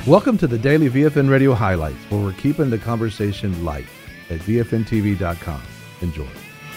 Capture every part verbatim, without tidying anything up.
Welcome to the Daily V F N Radio Highlights, where we're keeping the conversation light at V F N T V dot com. Enjoy.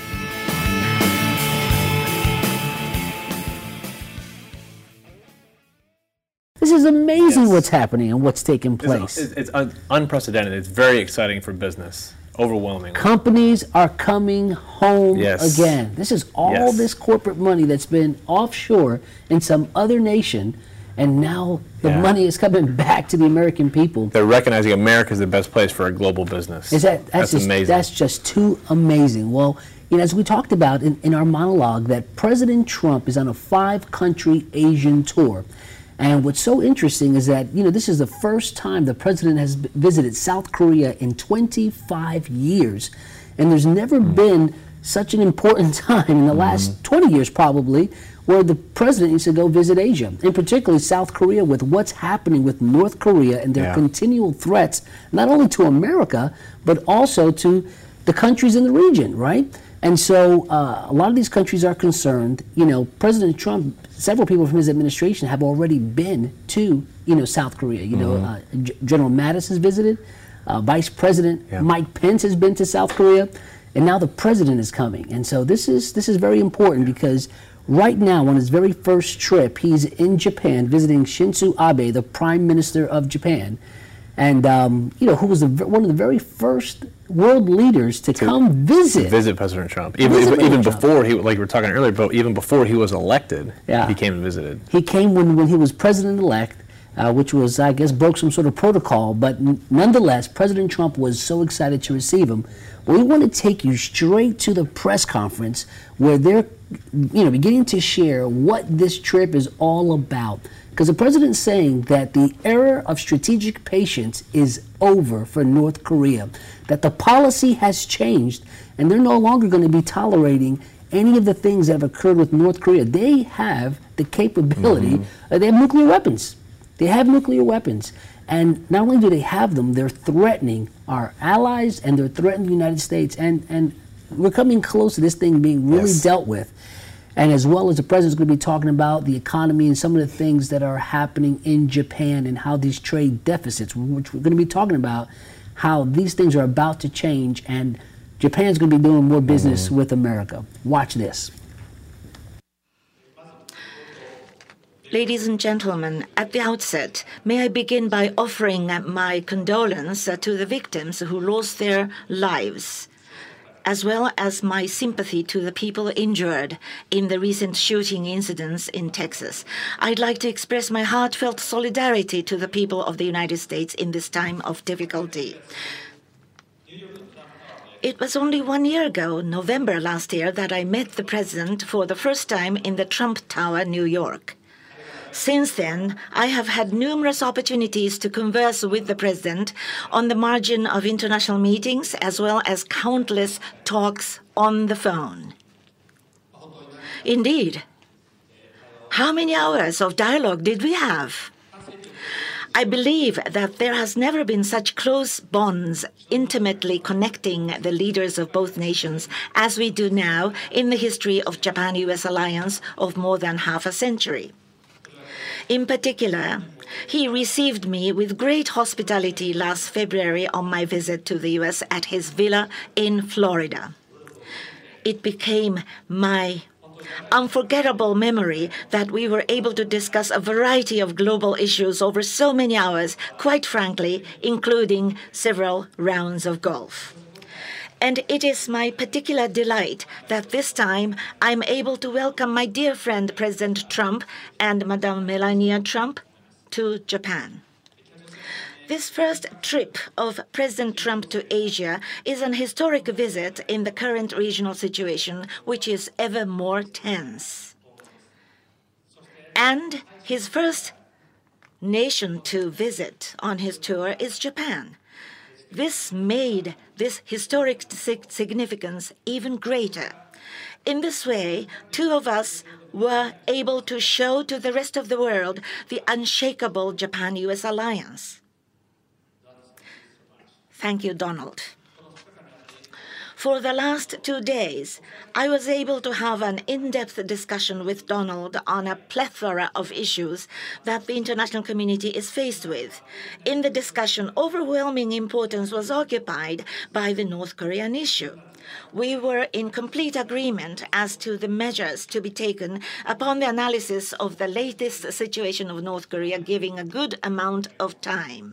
This is amazing Yes. what's happening and what's taking place. It's, it's un- unprecedented. It's very exciting for business. Overwhelming. Companies are coming home Yes. again. This is all Yes. this corporate money that's been offshore in some other nation, and now the Yeah. money is coming back to the American people. They're recognizing America is the best place for a global business. Is that that's, that's just, amazing. That's just too amazing. Well, you know, as we talked about in, in our monologue, that President Trump is on a five-country Asian tour. And what's so interesting is that, you know, this is the first time the president has b- visited South Korea in twenty-five years. And there's never mm. been such an important time in the last mm. twenty years probably where the president needs to go visit Asia, in particularly South Korea, with what's happening with North Korea and their Yeah. continual threats, not only to America, but also to the countries in the region, right? And so uh, a lot of these countries are concerned. You know, President Trump, several people from his administration have already been to, you know, South Korea. You know, mm-hmm. uh, G- General Mattis has visited. Uh, Vice President yeah. Mike Pence has been to South Korea. And now the president is coming. And so this is this is very important because right now, on his very first trip, he's in Japan visiting Shinzo Abe, the Prime Minister of Japan. And, um, you know, who was the, one of the very first world leaders to, to come visit. Visit President Trump. Even, Visit even, even Trump. before, he, like we were talking earlier, but even before he was elected, Yeah. he came and visited. He came when, when he was president-elect, uh, which was, I guess, broke some sort of protocol. But n- nonetheless, President Trump was so excited to receive him. We want to take you straight to the press conference where they're, you know, beginning to share what this trip is all about. Because the president's saying that the era of strategic patience is over for North Korea, that the policy has changed, and they're no longer going to be tolerating any of the things that have occurred with North Korea. They have the capability, mm-hmm. uh, they have nuclear weapons. They have nuclear weapons. And not only do they have them, they're threatening our allies and they're threatening the United States. And, and we're coming close to this thing being really Yes. dealt with. And as well as the president's going to be talking about the economy and some of the things that are happening in Japan and how these trade deficits, which we're going to be talking about, how these things are about to change and Japan's going to be doing more business mm-hmm. with America. Watch this. Ladies and gentlemen, at the outset, may I begin by offering my condolence to the victims who lost their lives, as well as my sympathy to the people injured in the recent shooting incidents in Texas. I'd like to express my heartfelt solidarity to the people of the United States in this time of difficulty. It was only one year ago, November last year, that I met the president for the first time in the Trump Tower, New York. Since then, I have had numerous opportunities to converse with the president on the margin of international meetings, as well as countless talks on the phone. Indeed, how many hours of dialogue did we have? I believe that there has never been such close bonds intimately connecting the leaders of both nations as we do now in the history of Japan-U S alliance of more than half a century. In particular, he received me with great hospitality last February on my visit to the U S at his villa in Florida. It became my unforgettable memory that we were able to discuss a variety of global issues over so many hours, quite frankly, including several rounds of golf. And it is my particular delight that this time I'm able to welcome my dear friend President Trump and Madame Melania Trump to Japan. This first trip of President Trump to Asia is an historic visit in the current regional situation, which is ever more tense. And his first nation to visit on his tour is Japan. This made this historic significance even greater. In this way, two of us were able to show to the rest of the world the unshakable Japan-U S alliance. Thank you, Donald. For the last two days, I was able to have an in-depth discussion with Donald on a plethora of issues that the international community is faced with. In the discussion, overwhelming importance was occupied by the North Korean issue. We were in complete agreement as to the measures to be taken upon the analysis of the latest situation of North Korea, giving a good amount of time.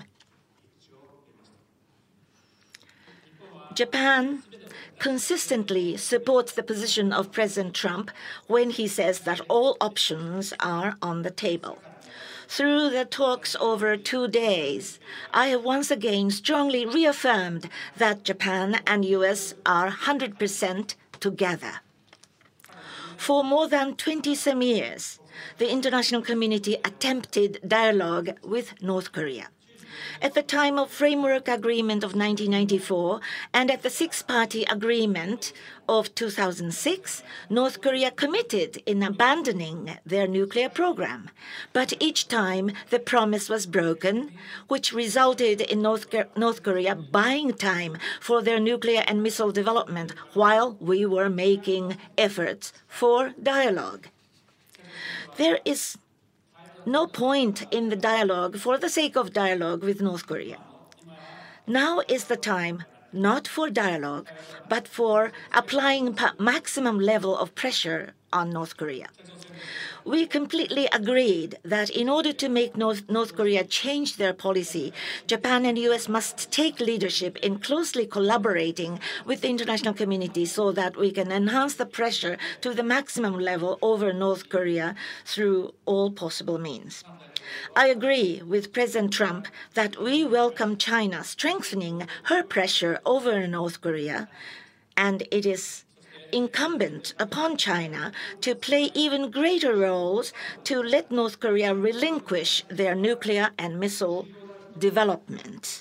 Japan consistently supports the position of President Trump when he says that all options are on the table. Through the talks over two days, I have once again strongly reaffirmed that Japan and U S are one hundred percent together. For more than twenty-some years, the international community attempted dialogue with North Korea. At the time of Framework Agreement of nineteen ninety-four and at the Six-Party Agreement of two thousand six, North Korea committed in abandoning their nuclear program. But each time the promise was broken, which resulted in North, North Korea buying time for their nuclear and missile development while we were making efforts for dialogue. There is no point in the dialogue for the sake of dialogue with North Korea. Now is the time not for dialogue, but for applying maximum level of pressure on North Korea. We completely agreed that in order to make North, North Korea change their policy, Japan and U S must take leadership in closely collaborating with the international community so that we can enhance the pressure to the maximum level over North Korea through all possible means. I agree with President Trump that we welcome China strengthening her pressure over North Korea, and it is incumbent upon China to play even greater roles to let North Korea relinquish their nuclear and missile development.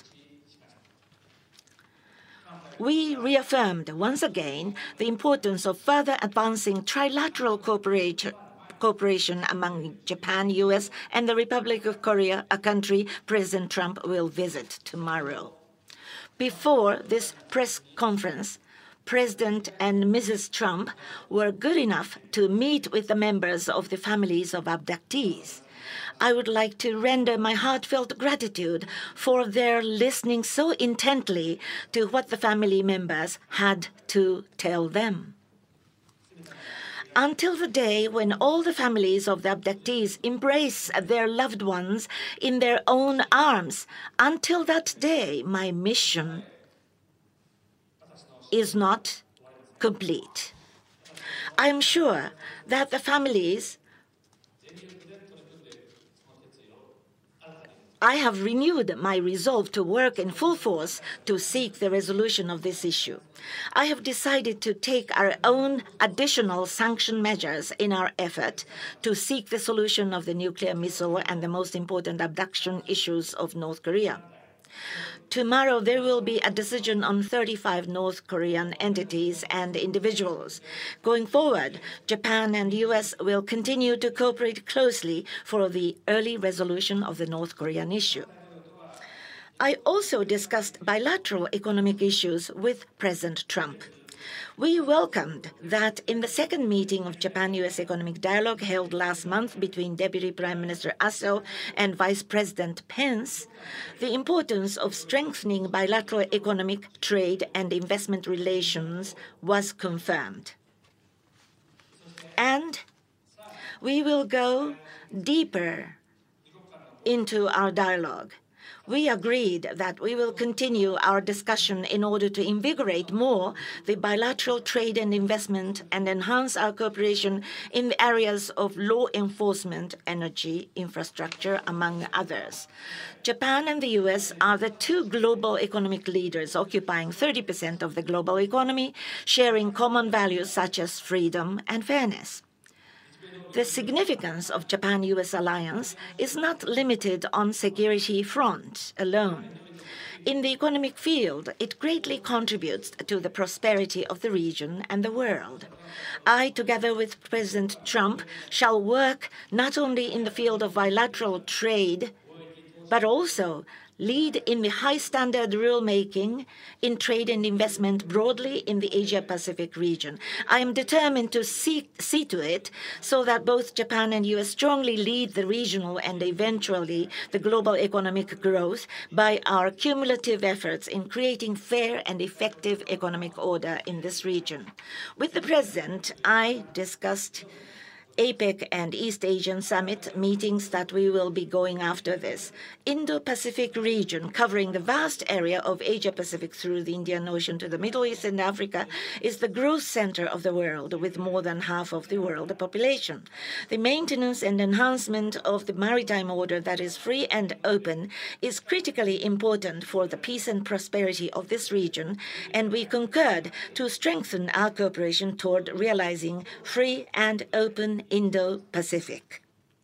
We reaffirmed once again the importance of further advancing trilateral cooperation cooperation among Japan, U S, and the Republic of Korea, a country President Trump will visit tomorrow. Before this press conference, President and Missus Trump were good enough to meet with the members of the families of abductees. I would like to render my heartfelt gratitude for their listening so intently to what the family members had to tell them. Until the day when all the families of the abductees embrace their loved ones in their own arms, until that day, my mission is not complete. I am sure that the families I have renewed my resolve to work in full force to seek the resolution of this issue. I have decided to take our own additional sanction measures in our effort to seek the solution of the nuclear missile and the most important abduction issues of North Korea. Tomorrow, there will be a decision on thirty-five North Korean entities and individuals. Going forward, Japan and U S will continue to cooperate closely for the early resolution of the North Korean issue. I also discussed bilateral economic issues with President Trump. We welcomed that in the second meeting of Japan-U S Economic Dialogue held last month between Deputy Prime Minister Aso and Vice President Pence, the importance of strengthening bilateral economic, trade, and investment relations was confirmed. And we will go deeper into our dialogue. We agreed that we will continue our discussion in order to invigorate more the bilateral trade and investment and enhance our cooperation in the areas of law enforcement, energy, infrastructure, among others. Japan and the U S are the two global economic leaders occupying thirty percent of the global economy, sharing common values such as freedom and fairness. The significance of Japan-U S alliance is not limited on security front alone. In the economic field, it greatly contributes to the prosperity of the region and the world. I, together with President Trump, shall work not only in the field of bilateral trade, but also lead in the high-standard rulemaking in trade and investment broadly in the Asia-Pacific region. I am determined to see, see to it so that both Japan and U S strongly lead the regional and eventually the global economic growth by our cumulative efforts in creating fair and effective economic order in this region. With the President, I discussed APEC and East Asian Summit meetings that we will be going after this. Indo-Pacific region, covering the vast area of Asia-Pacific through the Indian Ocean to the Middle East and Africa, is the growth center of the world with more than half of the world population. The maintenance and enhancement of the maritime order that is free and open is critically important for the peace and prosperity of this region, and we concurred to strengthen our cooperation toward realizing free and open Indo-Pacific.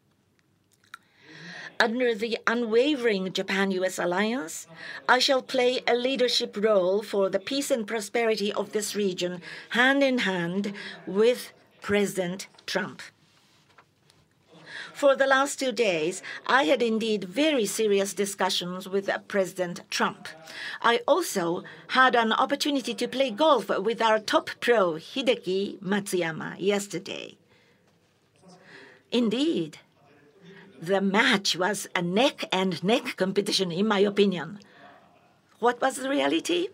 Under the unwavering Japan-U S alliance, I shall play a leadership role for the peace and prosperity of this region, hand in hand with President Trump. For the last two days, I had indeed very serious discussions with President Trump. I also had an opportunity to play golf with our top pro, Hideki Matsuyama, yesterday. Indeed, the match was a neck-and-neck competition, in my opinion. What was the reality?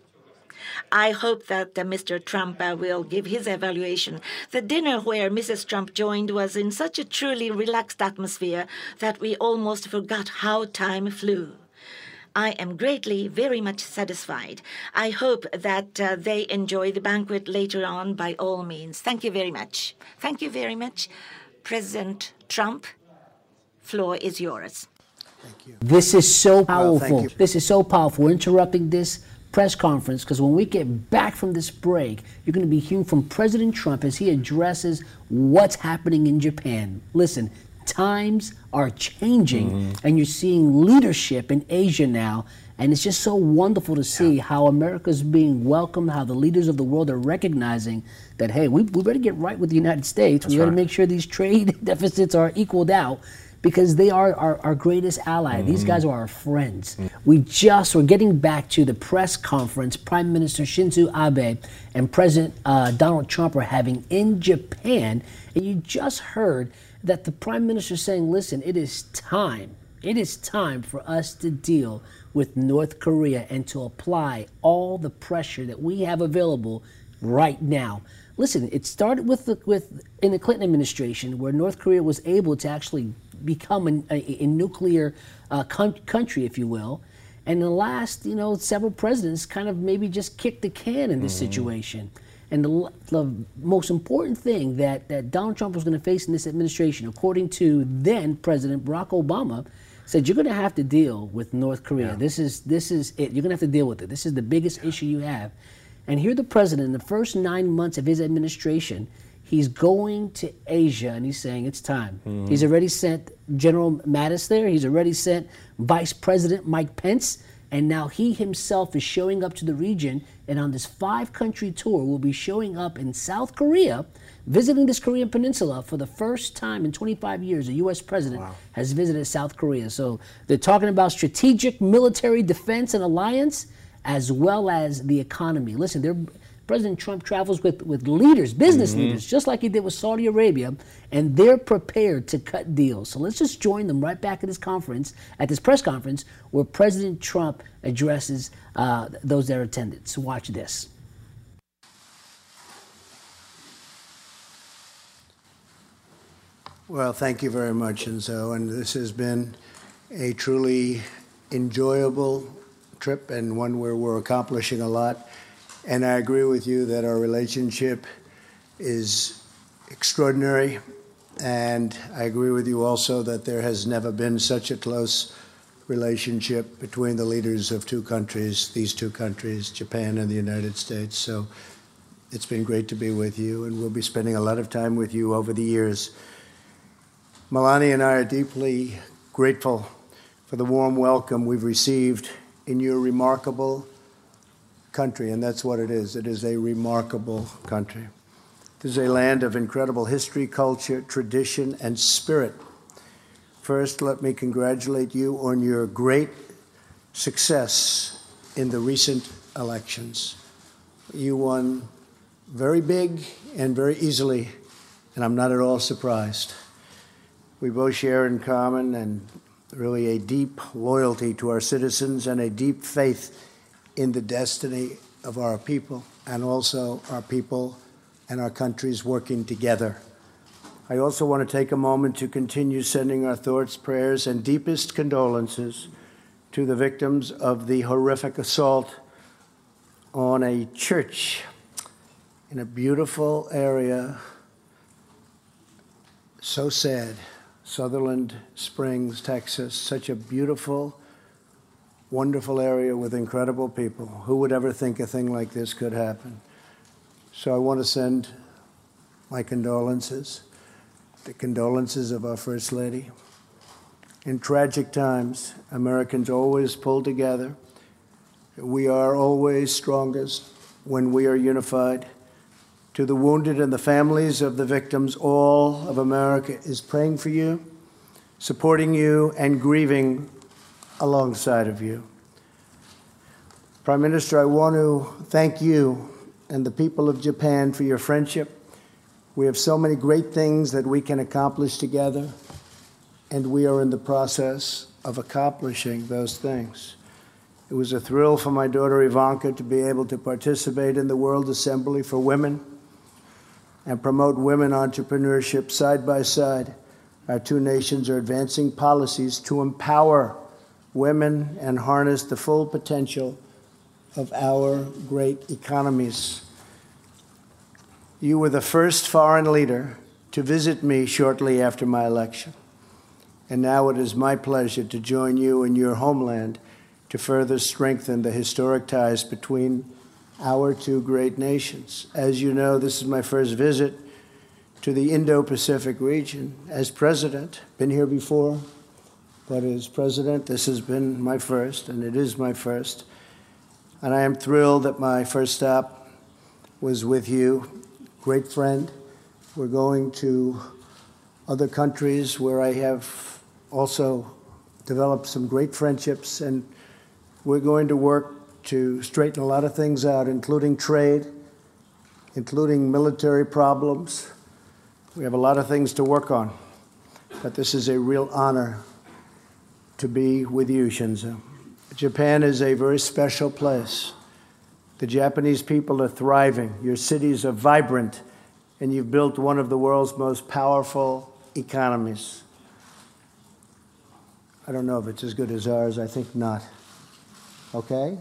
I hope that uh, Mister Trump uh, will give his evaluation. The dinner where Missus Trump joined was in such a truly relaxed atmosphere that we almost forgot how time flew. I am greatly, very much satisfied. I hope that uh, they enjoy the banquet later on by all means. Thank you very much. Thank you very much. President Trump, floor is yours. Thank you. This is so powerful. Well, this is so powerful. We're interrupting this press conference because when we get back from this break, you're going to be hearing from President Trump as he addresses what's happening in Japan. Listen, times are changing, mm-hmm. and you're seeing leadership in Asia now. And it's just so wonderful to see yeah. how America's being welcomed, how the leaders of the world are recognizing that, hey, we, we better get right with the United States. That's we got to right. make sure these trade deficits are equaled out because they are our, our greatest ally. Mm-hmm. These guys are our friends. Mm-hmm. We just, we're getting back to the press conference Prime Minister Shinzo Abe and President uh, Donald Trump are having in Japan. And you just heard that the Prime Minister is saying, listen, it is time. It is time for us to deal with North Korea and to apply all the pressure that we have available right now. Listen, it started with the, with in the Clinton administration, where North Korea was able to actually become an, a, a nuclear uh, con- country, if you will. And the last, you know, several presidents kind of maybe just kicked the can in this mm-hmm. situation. And the, the most important thing that, that Donald Trump was going to face in this administration, according to then President Barack Obama, said you're going to have to deal with North Korea. Yeah. This is this is it. You're going to have to deal with it. This is the biggest issue you have. And here the president, in the first nine months of his administration, he's going to Asia and he's saying it's time. Mm-hmm. He's already sent General Mattis there. He's already sent Vice President Mike Pence. And now he himself is showing up to the region, and on this five-country tour will be showing up in South Korea, visiting this Korean peninsula for the first time in twenty-five years. A U S president wow. has visited South Korea. So they're talking about strategic military defense and alliance, as well as the economy. Listen, they're President Trump travels with, with leaders, business mm-hmm. leaders, just like he did with Saudi Arabia, and they're prepared to cut deals. So let's just join them right back at this conference, at this press conference, where President Trump addresses uh, those that are attended. So watch this. Well, thank you very much, Enzo. And this has been a truly enjoyable trip and one where we're accomplishing a lot. And I agree with you that our relationship is extraordinary. And I agree with you also that there has never been such a close relationship between the leaders of two countries, these two countries, Japan and the United States. So it's been great to be with you, and we'll be spending a lot of time with you over the years. Melania and I are deeply grateful for the warm welcome we've received in your remarkable country, and that's what it is. It is a remarkable country. It is a land of incredible history, culture, tradition, and spirit. First, let me congratulate you on your great success in the recent elections. You won very big and very easily, and I'm not at all surprised. We both share in common and really a deep loyalty to our citizens and a deep faith in the destiny of our people, and also our people and our countries working together. I also want to take a moment to continue sending our thoughts, prayers, and deepest condolences to the victims of the horrific assault on a church in a beautiful area. So sad. Sutherland Springs, Texas, such a beautiful, wonderful area with incredible people. Who would ever think a thing like this could happen? So I want to send my condolences, the condolences of our First Lady. In tragic times, Americans always pull together. We are always strongest when we are unified. To the wounded and the families of the victims, all of America is praying for you, supporting you, and grieving alongside of you. Prime Minister, I want to thank you and the people of Japan for your friendship. We have so many great things that we can accomplish together, and we are in the process of accomplishing those things. It was a thrill for my daughter Ivanka to be able to participate in the World Assembly for Women and promote women entrepreneurship side by side. Our two nations are advancing policies to empower women and harness the full potential of our great economies. You were the first foreign leader to visit me shortly after my election, and now it is my pleasure to join you in your homeland to further strengthen the historic ties between our two great nations. As you know, this is my first visit to the Indo-Pacific region as president. Been here before, but as president, this has been my first, and it is my first. And I am thrilled that my first stop was with you, great friend. We're going to other countries where I have also developed some great friendships, and we're going to work to straighten a lot of things out, including trade, including military problems. We have a lot of things to work on, but this is a real honor to be with you, Shinzo. Japan is a very special place. The Japanese people are thriving. Your cities are vibrant, and you've built one of the world's most powerful economies. I don't know if it's as good as ours. I think not. Okay?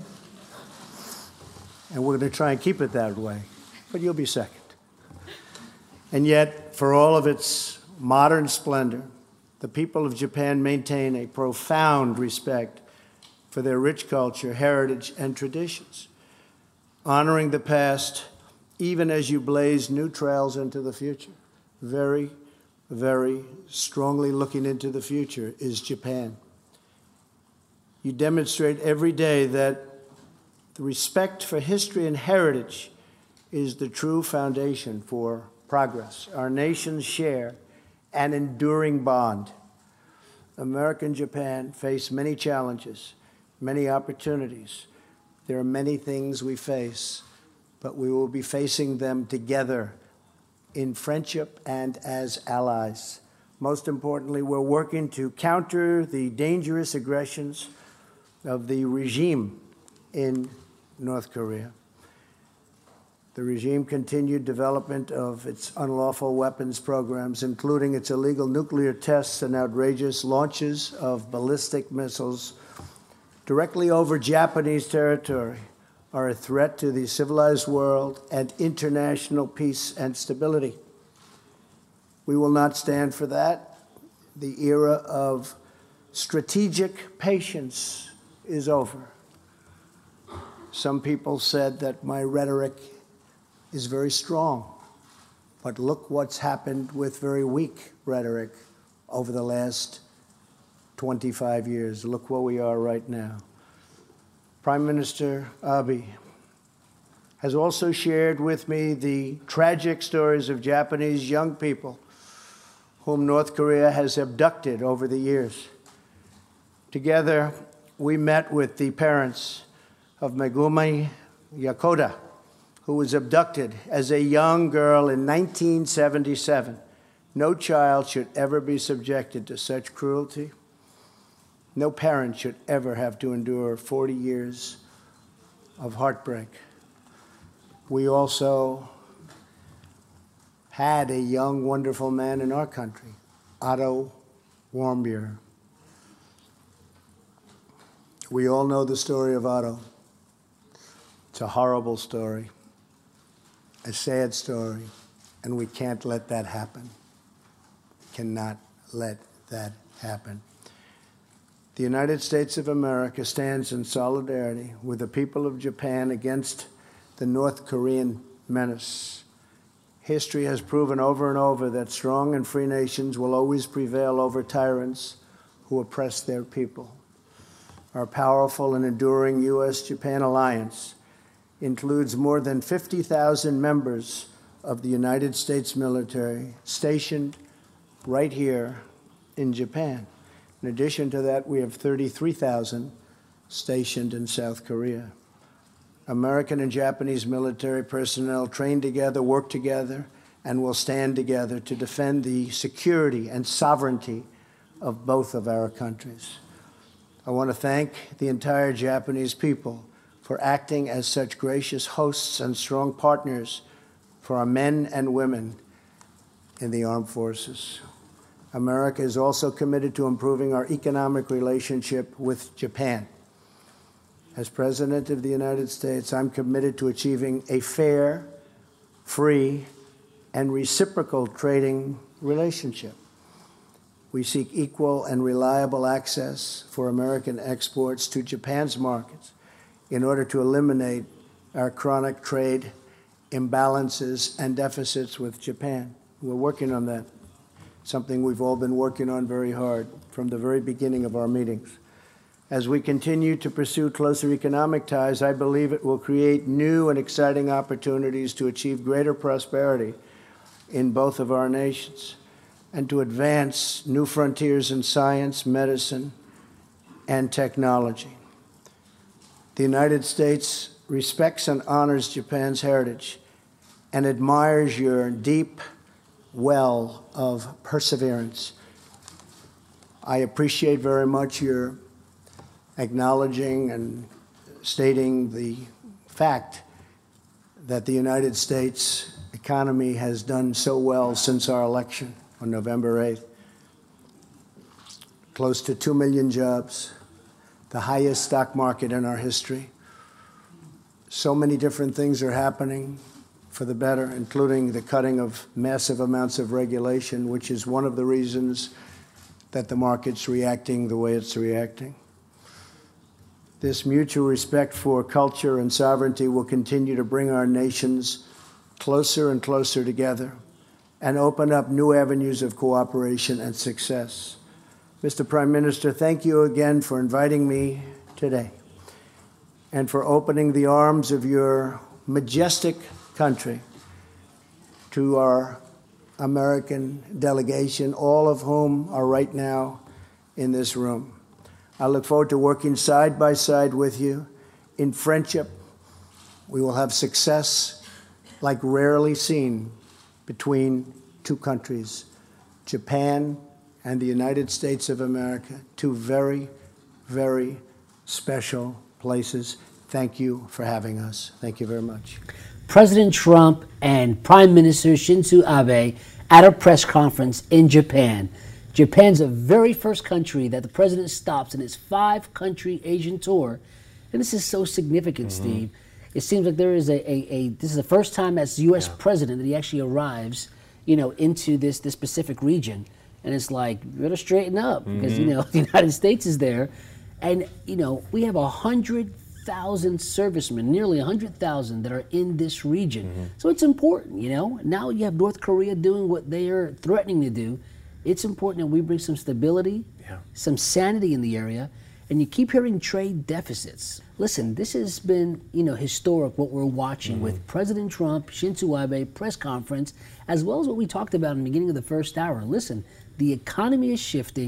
And we're going to try and keep it that way, but you'll be second. And yet, for all of its modern splendor, the people of Japan maintain a profound respect for their rich culture, heritage, and traditions, honoring the past even as you blaze new trails into the future. Very, very strongly looking into the future is Japan. You demonstrate every day that the respect for history and heritage is the true foundation for progress. Our nations share an enduring bond. America and Japan face many challenges, many opportunities. There are many things we face, but we will be facing them together in friendship and as allies. Most importantly, we're working to counter the dangerous aggressions of the regime in North Korea. The regime continued development of its unlawful weapons programs, including its illegal nuclear tests and outrageous launches of ballistic missiles directly over Japanese territory, are a threat to the civilized world and international peace and stability. We will not stand for that. The era of strategic patience is over. Some people said that my rhetoric is very strong, but look what's happened with very weak rhetoric over the last twenty-five years. Look where we are right now. Prime Minister Abe has also shared with me the tragic stories of Japanese young people whom North Korea has abducted over the years. Together, we met with the parents of Megumi Yakoda, who was abducted as a young girl in nineteen seventy-seven. No child should ever be subjected to such cruelty. No parent should ever have to endure forty years of heartbreak. We also had a young, wonderful man in our country, Otto Warmbier. We all know the story of Otto. It's a horrible story, a sad story, and we can't let that happen. Cannot let that happen. The United States of America stands in solidarity with the people of Japan against the North Korean menace. History has proven over and over that strong and free nations will always prevail over tyrants who oppress their people. Our powerful and enduring U S Japan alliance includes more than fifty thousand members of the United States military stationed right here in Japan. In addition to that, we have thirty-three thousand stationed in South Korea. American and Japanese military personnel train together, work together, and will stand together to defend the security and sovereignty of both of our countries. I want to thank the entire Japanese people for acting as such gracious hosts and strong partners for our men and women in the armed forces. America is also committed to improving our economic relationship with Japan. As President of the United States, I'm committed to achieving a fair, free, and reciprocal trading relationship. We seek equal and reliable access for American exports to Japan's markets in order to eliminate our chronic trade imbalances and deficits with Japan. We're working on that, something we've all been working on very hard from the very beginning of our meetings. As we continue to pursue closer economic ties, I believe it will create new and exciting opportunities to achieve greater prosperity in both of our nations and to advance new frontiers in science, medicine, and technology. The United States respects and honors Japan's heritage and admires your deep well of perseverance. I appreciate very much your acknowledging and stating the fact that the United States economy has done so well since our election on November eighth. Close to two million jobs, the highest stock market in our history. So many different things are happening for the better, including the cutting of massive amounts of regulation, which is one of the reasons that the market's reacting the way it's reacting. This mutual respect for culture and sovereignty will continue to bring our nations closer and closer together and open up new avenues of cooperation and success. Mister Prime Minister, thank you again for inviting me today and for opening the arms of your majestic country to our American delegation, all of whom are right now in this room. I look forward to working side by side with you in friendship. We will have success like rarely seen between two countries, Japan and the United States of America, two very, very special places. Thank you for having us. Thank you very much. President Trump and Prime Minister Shinzo Abe at a press conference in Japan. Japan's the very first country that the president stops in his five-country Asian tour. And this is so significant, mm-hmm. Steve. It seems like there is a, a, a this is the first time as U S yeah. president that he actually arrives, you know, into this, this Pacific region. And it's like, you better straighten up mm-hmm. because, you know, the United States is there. And, you know, we have a hundred thousand servicemen, nearly a hundred thousand that are in this region. Mm-hmm. So it's important, you know. Now you have North Korea doing what they are threatening to do. It's important that we bring some stability, yeah. some sanity in the area, and you keep hearing trade deficits. Listen, this has been, you know, historic what we're watching mm-hmm. with President Trump, Shinzo Abe, press conference, as well as what we talked about in the beginning of the first hour. Listen, the economy is shifting.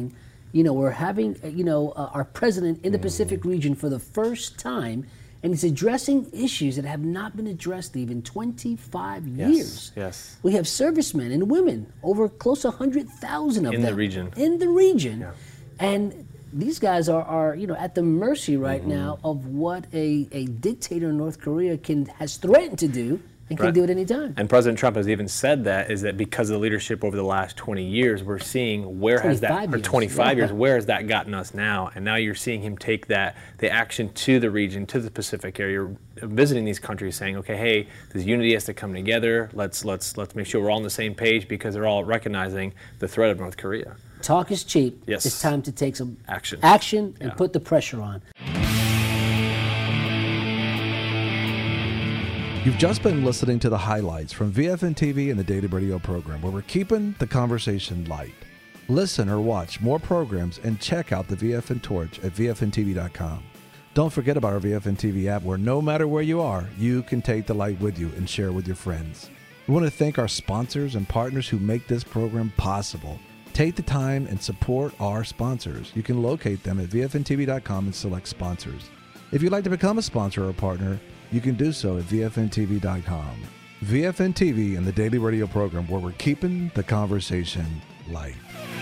You know, we're having, uh, you know, uh, our president in the Pacific region for the first time, and he's addressing issues that have not been addressed even twenty-five Yes, years. yes. We have servicemen and women, over close to one hundred thousand of In them. the region. In the region. Yeah. And these guys are, are, you know, at the mercy right Mm-hmm. now of what a, a dictator in North Korea can has threatened to do and can Right. do it anytime. And President Trump has even said that is that because of the leadership over the last twenty years, we're seeing where has that, twenty-five or years, twenty-five yeah. years, where has that gotten us now? And now you're seeing him take that, the action to the region, to the Pacific area, visiting these countries saying, okay, hey, this unity has to come together. Let's, let's, let's make sure we're all on the same page because they're all recognizing the threat of North Korea. Talk is cheap. Yes. It's time to take some Action. action and Yeah. put the pressure on. You've just been listening to the highlights from V F N T V and the Daily Radio program, where we're keeping the conversation light. Listen or watch more programs and check out the V F N Torch at V F N T V dot com. Don't forget about our V F N T V app, where no matter where you are, you can take the light with you and share with your friends. We want to thank our sponsors and partners who make this program possible. Take the time and support our sponsors. You can locate them at V F N T V dot com and select sponsors. If you'd like to become a sponsor or a partner, you can do so at V F N T V dot com. V F N T V and the Daily Radio program, where we're keeping the conversation light.